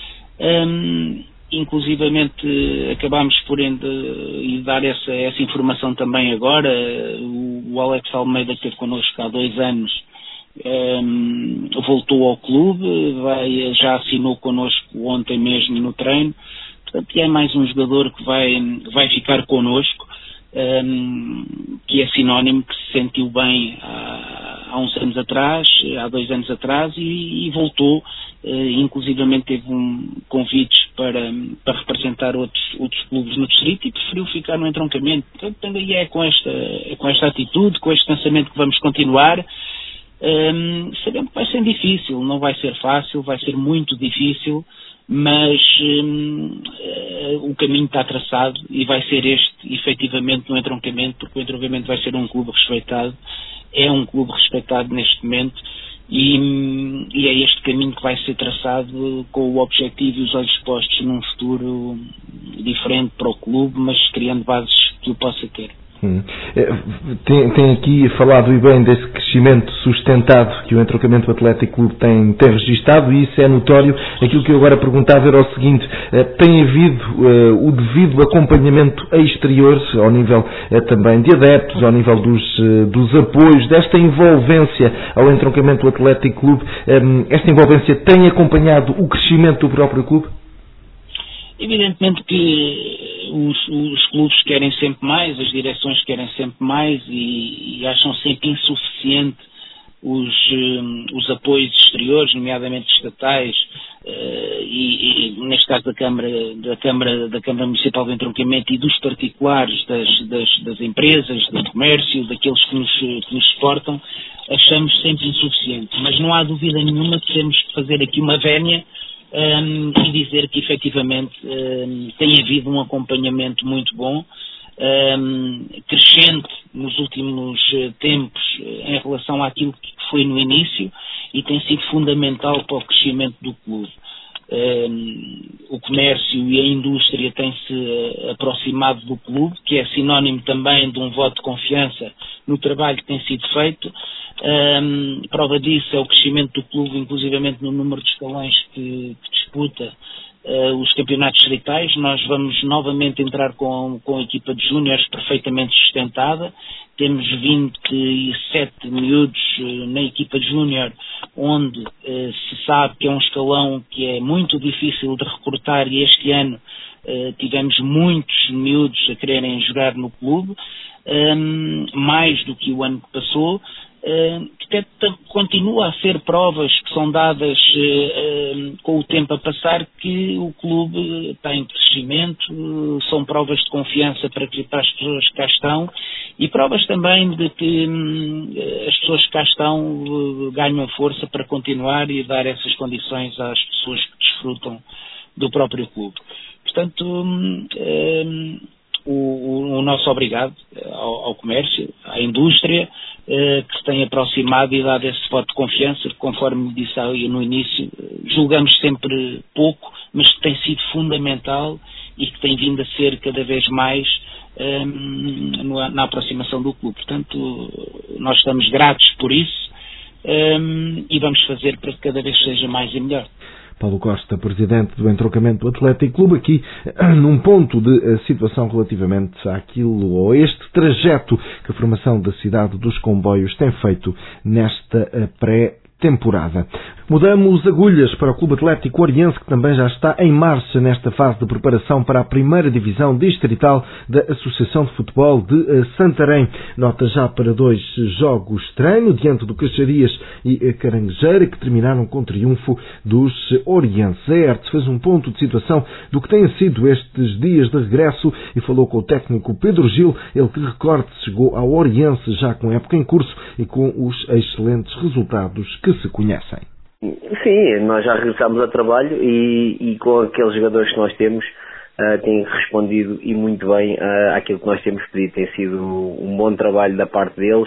[SPEAKER 11] Um, inclusivamente acabámos por ende, e dar essa, essa informação também agora. O, o Alex Almeida, que esteve connosco há dois anos, Um, voltou ao clube, vai, já assinou connosco ontem mesmo no treino, portanto é mais um jogador que vai, vai ficar connosco, um, que é sinónimo que se sentiu bem há, há uns anos atrás, há dois anos atrás, e, e voltou, uh, inclusivamente teve um convites para, para representar outros, outros clubes no distrito e preferiu ficar no entroncamento. Portanto também é com esta, é com esta atitude, com este pensamento que vamos continuar. Um, sabemos que vai ser difícil, não vai ser fácil, vai ser muito difícil, mas um, uh, o caminho está traçado e vai ser este, efetivamente, no entroncamento, porque o entroncamento vai ser um clube respeitado, é um clube respeitado neste momento, e, e é este caminho que vai ser traçado com o objetivo e os olhos postos num futuro diferente para o clube, mas criando bases que o possa ter.
[SPEAKER 2] Hum. Tem, tem aqui falado e bem desse crescimento sustentado que o Entroncamento Atlético Clube tem, tem registado, e isso é notório. Aquilo que eu agora perguntava era o seguinte: tem havido uh, o devido acompanhamento exterior, ao nível uh, também de adeptos, ao nível dos, uh, dos apoios, desta envolvência ao Entroncamento Atlético Clube? Um, esta envolvência tem acompanhado o crescimento do próprio clube?
[SPEAKER 11] Evidentemente que os, os clubes querem sempre mais, as direções querem sempre mais e, e acham sempre insuficiente os, um, os apoios exteriores, nomeadamente estatais, uh, e, e neste caso da Câmara, da Câmara, da Câmara Municipal do Entroncamento e dos particulares, das, das, das empresas, do comércio, daqueles que nos, que nos suportam, achamos sempre insuficiente. Mas não há dúvida nenhuma que temos que fazer aqui uma vénia Um, e dizer que efetivamente um, tem havido um acompanhamento muito bom, um, crescente nos últimos uh, tempos uh, em relação àquilo que foi no início, e tem sido fundamental para o crescimento do clube. Um, o comércio e a indústria têm-se uh, aproximado do clube, que é sinónimo também de um voto de confiança no trabalho que tem sido feito. Um, prova disso é o crescimento do clube, inclusivamente no número de escalões que, que disputa uh, os campeonatos distritais. Nós vamos novamente entrar com, com a equipa de júniores perfeitamente sustentada. Temos vinte e sete miúdos uh, na equipa de júnior, onde uh, se sabe que é um escalão que é muito difícil de recrutar, e este ano uh, tivemos muitos miúdos a quererem jogar no clube, um, mais do que o ano que passou. Uh, que continua a ser provas que são dadas uh, uh, com o tempo a passar, que o clube está em crescimento, uh, são provas de confiança para, que, para as pessoas que cá estão, e provas também de que uh, as pessoas que cá estão uh, ganham força para continuar e dar essas condições às pessoas que desfrutam do próprio clube. Portanto, um, um, o, o nosso obrigado ao, ao comércio, à indústria, eh, que se tem aproximado e dado esse voto de confiança, que, conforme disse aí no início, julgamos sempre pouco, mas que tem sido fundamental e que tem vindo a ser cada vez mais eh, na aproximação do clube. Portanto, nós estamos gratos por isso eh, e vamos fazer para que cada vez seja mais e melhor.
[SPEAKER 2] Paulo Costa, presidente do Entroncamento do Atlético Clube, aqui num ponto de situação relativamente àquilo ou este trajeto que a formação da cidade dos comboios tem feito nesta pré-temporada. Mudamos agulhas para o Clube Atlético Oriense, que também já está em marcha nesta fase de preparação para a primeira divisão distrital da Associação de Futebol de Santarém. Nota já para dois jogos treino, diante do Caxarias e Caranguejeira, que terminaram com triunfo dos orienses. A Hertz fez um ponto de situação do que têm sido estes dias de regresso e falou com o técnico Pedro Gil, ele que, recorde, chegou ao Oriense já com a época em curso e com os excelentes resultados que se conhecem.
[SPEAKER 12] Sim, nós já regressamos ao trabalho e, e com aqueles jogadores que nós temos uh, têm respondido e muito bem uh, àquilo que nós temos pedido. Tem sido um bom trabalho da parte deles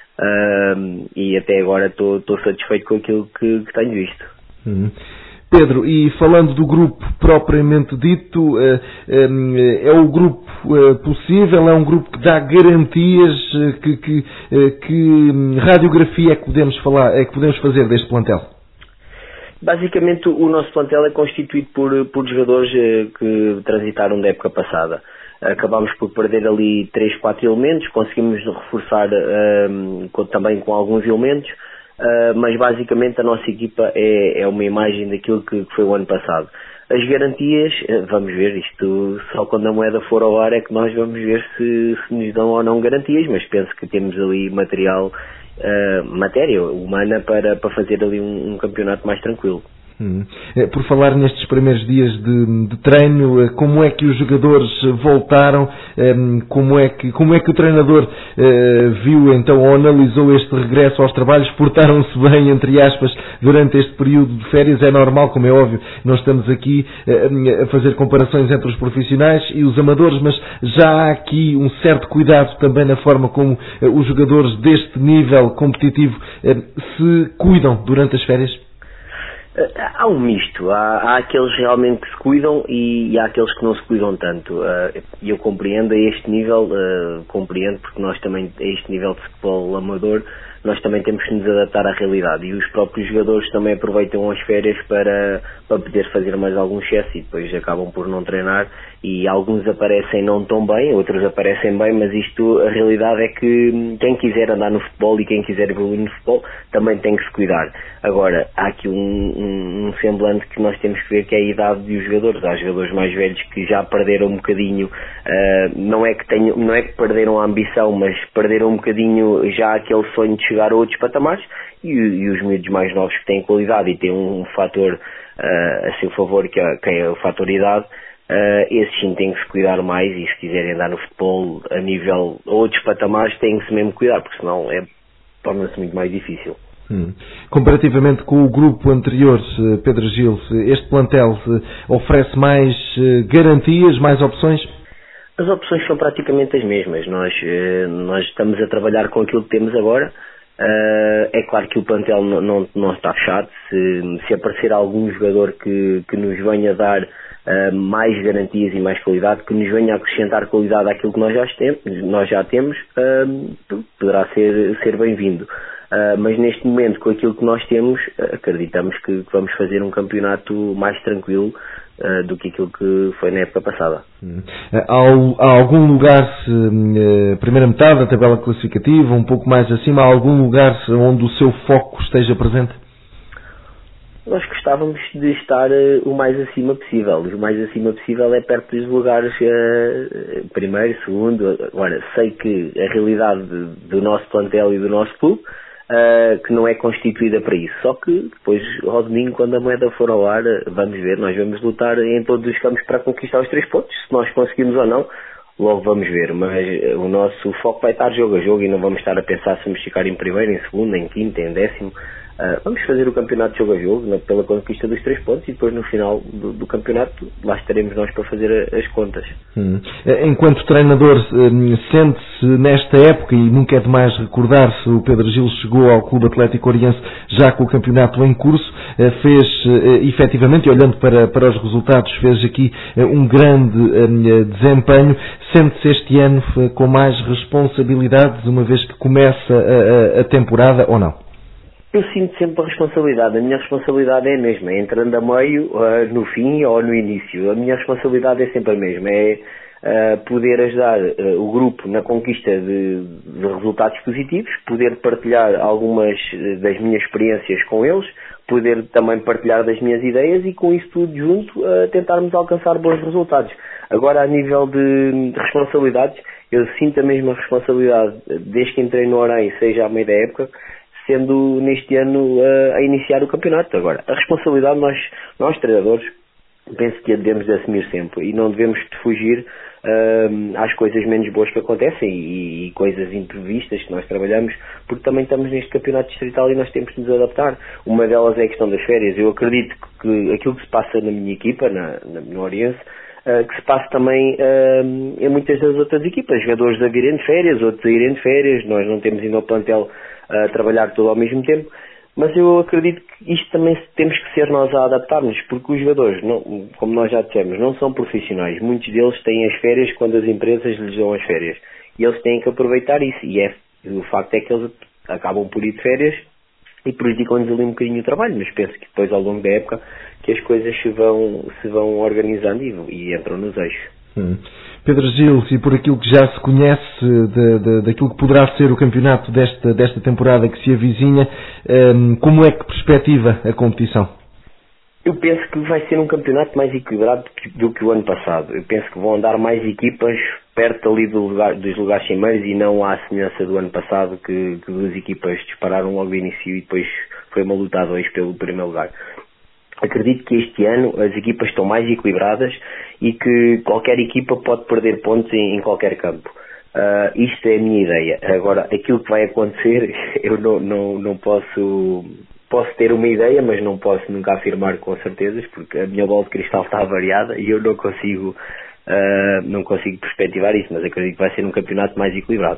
[SPEAKER 12] uh, e até agora estou satisfeito com aquilo que, que tenho visto.
[SPEAKER 2] Hum. Pedro, e falando do grupo propriamente dito, uh, um, é o grupo uh, possível, é um grupo que dá garantias, uh, que, que, uh, que radiografia é que podemos falar, é que podemos fazer deste plantel?
[SPEAKER 12] Basicamente, o nosso plantel é constituído por, por jogadores que transitaram da época passada. Acabámos por perder ali três, quatro elementos, conseguimos reforçar um, com, também com alguns elementos, uh, mas basicamente a nossa equipa é, é uma imagem daquilo que, que foi o ano passado. As garantias, vamos ver, isto só quando a moeda for ao ar é que nós vamos ver se, se nos dão ou não garantias, mas penso que temos ali material, Uh, matéria humana para, para fazer ali um, um campeonato mais tranquilo.
[SPEAKER 2] Hum. Por falar nestes primeiros dias de, de treino, como é que os jogadores voltaram, como é que, como é que o treinador uh, viu então ou analisou este regresso aos trabalhos? Portaram-se bem, entre aspas, durante este período de férias? É normal, como é óbvio, nós estamos aqui uh, a fazer comparações entre os profissionais e os amadores, mas já há aqui um certo cuidado também na forma como uh, os jogadores deste nível competitivo uh, se cuidam durante as férias?
[SPEAKER 12] Há um misto, há, há aqueles realmente que se cuidam e, e há aqueles que não se cuidam tanto. E eu compreendo a este nível, uh, compreendo porque nós também, a este nível de futebol amador, nós também temos que nos adaptar à realidade e os próprios jogadores também aproveitam as férias para, para poder fazer mais algum excesso e depois acabam por não treinar e alguns aparecem não tão bem, outros aparecem bem, mas isto, a realidade é que quem quiser andar no futebol e quem quiser evoluir no futebol também tem que se cuidar. Agora, há aqui um, um, um semblante que nós temos que ver, que é a idade dos jogadores. Há jogadores mais velhos que já perderam um bocadinho, uh, não, é que tenham, não é que perderam a ambição, mas perderam um bocadinho já aquele sonho de chegar a outros patamares e, e os miúdos mais novos que têm qualidade e têm um, um fator uh, a seu favor, que é, que é o fator idade. Uh, esses sim têm que se cuidar mais e se quiserem andar no futebol a nível a outros patamares têm que se mesmo cuidar, porque senão é, torna-se muito mais difícil.
[SPEAKER 2] Hum. Comparativamente com o grupo anterior, Pedro Gil, este plantel oferece mais garantias, mais opções?
[SPEAKER 12] As opções são praticamente as mesmas. Nós, nós estamos a trabalhar com aquilo que temos agora. É claro que o plantel não, não, não está fechado. Se, se aparecer algum jogador que, que nos venha dar Uh, mais garantias e mais qualidade, que nos venha a acrescentar qualidade àquilo que nós já temos, nós já temos uh, poderá ser, ser bem-vindo. Uh, mas neste momento, com aquilo que nós temos, uh, acreditamos que, que vamos fazer um campeonato mais tranquilo uh, do que aquilo que foi na época passada.
[SPEAKER 2] Hum. Há, há algum lugar, uh, primeira metade da tabela classificativa, um pouco mais acima, há algum lugar onde o seu foco esteja presente?
[SPEAKER 12] Nós gostávamos de estar uh, o mais acima possível. O mais acima possível é perto dos lugares uh, primeiro, segundo. Agora, sei que a realidade do nosso plantel e do nosso clube uh, que não é constituída para isso. Só que depois, ao domingo, quando a moeda for ao ar, vamos ver. Nós vamos lutar em todos os campos para conquistar os três pontos. Se nós conseguimos ou não, logo vamos ver. Mas o nosso foco vai estar jogo a jogo e não vamos estar a pensar se vamos ficar em primeiro, em segundo, em quinto, em décimo. Uh, vamos fazer o campeonato jogo a jogo, né, pela conquista dos três pontos, e depois no final do, do campeonato lá estaremos nós para fazer a, as contas.
[SPEAKER 2] Hum. Enquanto treinador, sente-se nesta época, e nunca é demais recordar-se, o Pedro Gil chegou ao Clube Atlético Oriense já com o campeonato em curso, fez efetivamente, olhando para, para os resultados, fez aqui um grande desempenho. Sente-se este ano com mais responsabilidades, uma vez que começa a, a, a temporada, ou não?
[SPEAKER 12] Eu sinto sempre a responsabilidade. A minha responsabilidade é a mesma, entrando a meio, uh, no fim ou no início. A minha responsabilidade é sempre a mesma, é uh, poder ajudar uh, o grupo na conquista de, de resultados positivos, poder partilhar algumas das minhas experiências com eles, poder também partilhar das minhas ideias e com isso tudo junto uh, tentarmos alcançar bons resultados. Agora, a nível de, de responsabilidades, eu sinto a mesma responsabilidade desde que entrei no Orem, seja à meio da época, sendo neste ano uh, a iniciar o campeonato. Agora, a responsabilidade nós, nós treinadores, penso que a devemos de assumir sempre e não devemos de fugir uh, às coisas menos boas que acontecem e, e coisas imprevistas que nós trabalhamos, porque também estamos neste campeonato distrital e nós temos de nos adaptar. Uma delas é a questão das férias. Eu acredito que aquilo que se passa na minha equipa, na, na, no Oriense, Uh, que se passa também uh, em muitas das outras equipas, jogadores a virem de férias, outros a irem de férias, nós não temos ainda o plantel a uh, trabalhar tudo ao mesmo tempo, mas eu acredito que isto também temos que ser nós a adaptarmos, porque os jogadores, não, como nós já dissemos, não são profissionais, muitos deles têm as férias quando as empresas lhes dão as férias, e eles têm que aproveitar isso, e é, o facto é que eles acabam por ir de férias e prejudicam-nos ali um bocadinho o trabalho, mas penso que depois ao longo da época que as coisas se vão, se vão organizando e, e entram nos eixos.
[SPEAKER 2] Hum. Pedro Gil, e por aquilo que já se conhece de, de, daquilo que poderá ser o campeonato desta, desta temporada que se avizinha, hum, como é que perspectiva a competição?
[SPEAKER 12] Eu penso que vai ser um campeonato mais equilibrado do que, do que o ano passado. Eu penso que vão andar mais equipas perto ali do lugar, dos lugares cimeiros e não à semelhança do ano passado que, que duas equipas dispararam logo no início e depois foi uma luta a dois pelo primeiro lugar. Acredito que este ano as equipas estão mais equilibradas e que qualquer equipa pode perder pontos em, em qualquer campo. Uh, isto é a minha ideia. Agora, aquilo que vai acontecer, eu não, não, não posso... Posso ter uma ideia, mas não posso nunca afirmar com certezas, porque a minha bola de cristal está variada e eu não consigo, uh, não consigo perspectivar isso, mas acredito que vai ser um campeonato mais equilibrado.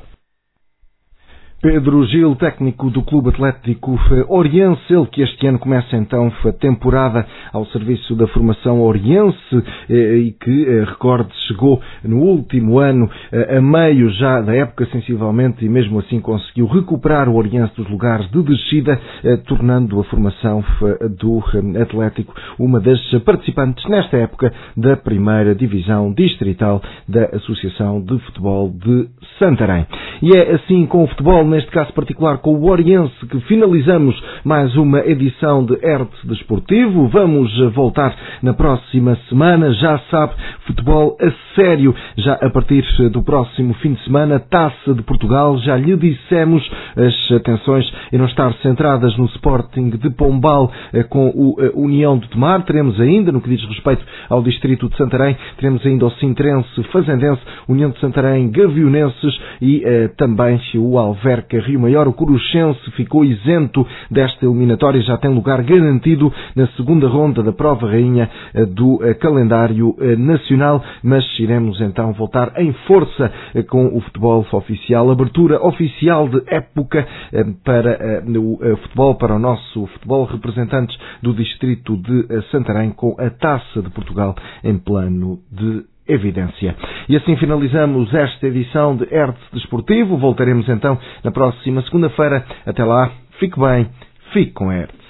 [SPEAKER 2] Pedro Gil, técnico do Clube Atlético Oriense, ele que este ano começa então a temporada ao serviço da formação Oriense e que, recorde, chegou no último ano a meio já da época sensivelmente e mesmo assim conseguiu recuperar o Oriense dos lugares de descida, tornando a formação do Atlético uma das participantes nesta época da primeira divisão distrital da Associação de Futebol de Santarém. E é assim com o futebol, neste caso particular com o Oriense, que finalizamos mais uma edição de R T Desportivo. Vamos voltar na próxima semana, já sabe, futebol a sério, já a partir do próximo fim de semana, Taça de Portugal, já lhe dissemos, as atenções irão estar centradas no Sporting de Pombal com o União de Tomar. Teremos ainda, no que diz respeito ao distrito de Santarém, teremos ainda o Sintrense Fazendense, União de Santarém Gavionenses e eh, também o Alverca Rio Maior. O Coruchense ficou isento desta eliminatória, já tem lugar garantido na segunda ronda da prova rainha eh, do eh, calendário eh, nacional, mas iremos então voltar em força eh, com o futebol oficial, abertura oficial de época eh, para eh, o eh, futebol, para o nosso futebol, representantes do distrito de eh, Santarém com a Taça de Portugal em plano de evidência. E assim finalizamos esta edição de R T Desportivo. Voltaremos então na próxima segunda-feira. Até lá, fique bem, fique com R T.